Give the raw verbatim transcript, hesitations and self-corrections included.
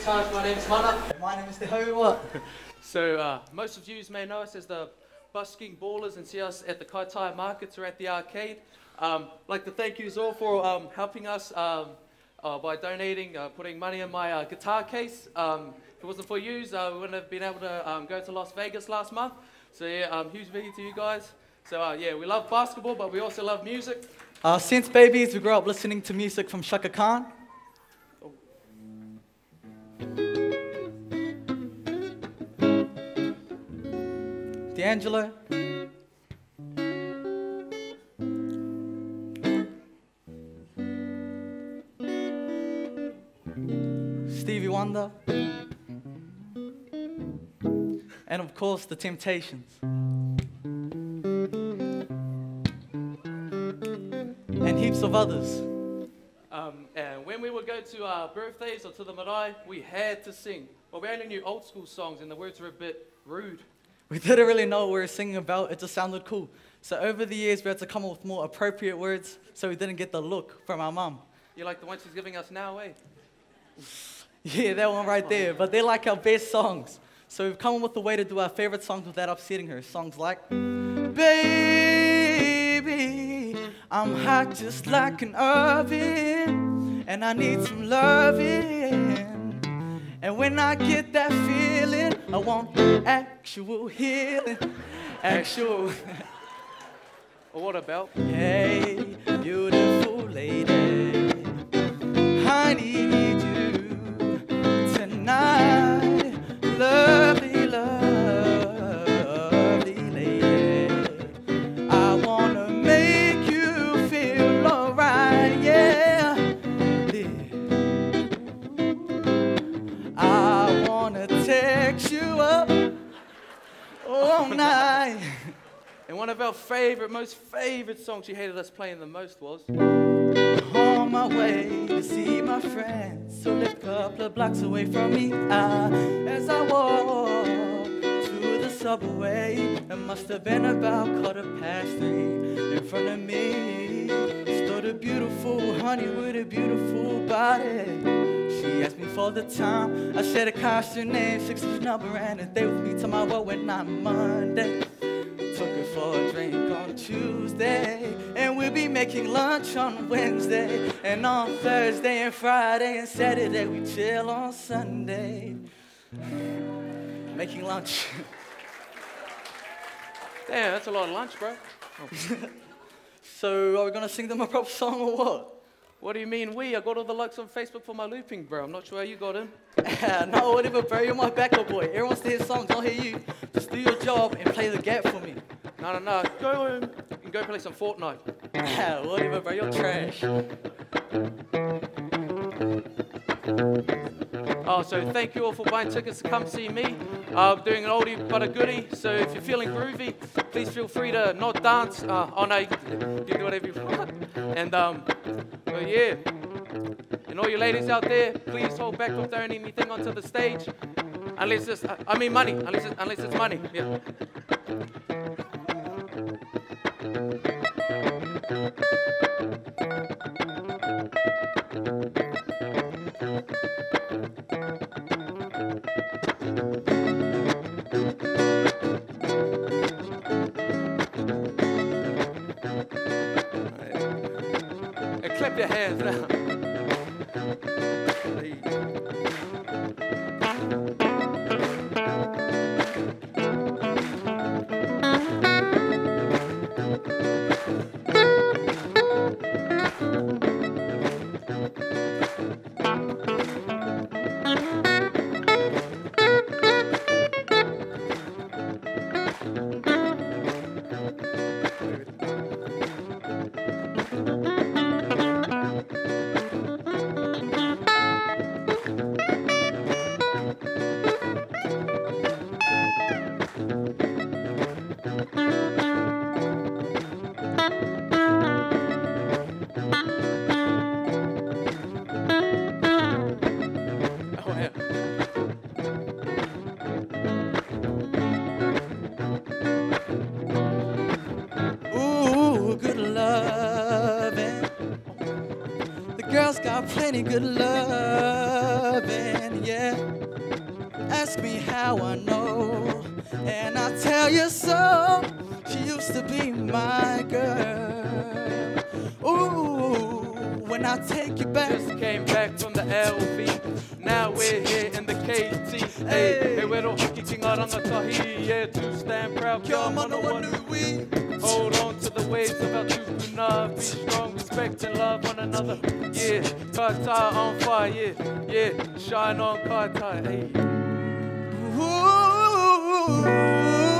times. My name's Mana. My name is Tehoiwa. So uh, most of you may know us as the busking ballers and see us at the Kaitaia markets or at the arcade. Um, I'd like to thank you all for um, helping us um, uh, by donating, uh, putting money in my uh, guitar case. Um, if it wasn't for you, uh, we wouldn't have been able to um, go to Las Vegas last month. So yeah, um, huge thank you to you guys. So uh, yeah, we love basketball, but we also love music. Uh, since babies, we grew up listening to music from Shaka Khan. Oh. D'Angelo. Stevie Wonder. And of course, The Temptations. And heaps of others. Um, and when we would go to our birthdays or to the marae, we had to sing. But we only knew old school songs and the words were a bit rude. We didn't really know what we were singing about, it just sounded cool. So over the years, we had to come up with more appropriate words so we didn't get the look from our mum. You're like the one she's giving us now, eh? Yeah, that one right there, but they're like our best songs. So we've come up with a way to do our favorite songs without upsetting her. Songs like, baby, I'm hot just like an oven, and I need some loving. And when I get that feeling, I want actual healing, actual. Or what about? Hey, beautiful lady, I need you tonight, lovely, lovely lady. I wanna make you feel alright, yeah. I wanna text you up all night. And one of our favorite, most favorite songs she hated us playing the most was On my way to see my friends, so live a couple of blocks away from me. I, as I walk to the subway, it must have been about quarter past three. In front of me stood a beautiful honey with a beautiful body. She asked me for the time. I said, it cost your name, six digit number, and a day with me tomorrow and not Monday. Took her for a drink on Tuesday, and we'll be making lunch on Wednesday, and on Thursday and Friday and Saturday we chill on Sunday. Making lunch. Damn, that's a lot of lunch, bro. Oh. So are we gonna sing them a proper song or what? What do you mean we? I got all the likes on Facebook for my looping, bro. I'm not sure how you got in. No, whatever, bro. You're my backup boy. Everyone wants to hear songs. I'll hear you. Just do your job and play the gap for me. No, no, no. Go home and go play some Fortnite. Whatever, bro. You're trash. Oh, so thank you all for buying tickets to come see me. I'm uh, doing an oldie but a goodie. So if you're feeling groovy, please feel free to not dance. Uh, oh no, you can, you can do whatever you want. And um, but yeah. And all you ladies out there, please hold back from throwing anything onto the stage, unless it's, uh, I mean money, unless it's, unless it's money. Yeah. And clap your hands now. Girls got plenty good love, and yeah. Ask me how I know, and I'll tell you so. She used to be my girl. Ooh, when I take you back. Just came back from the L V. Now we're here in the K T. Hey, hey, we're the hockey king rangatahi. Yeah, to stand proud. Kia mana wanu we. Hold on to the ways of our tupuna. Be strong, respect and love one another. Yeah, Kaitai on fire. Yeah, yeah, shine on Kaitai. Hey. Ooh.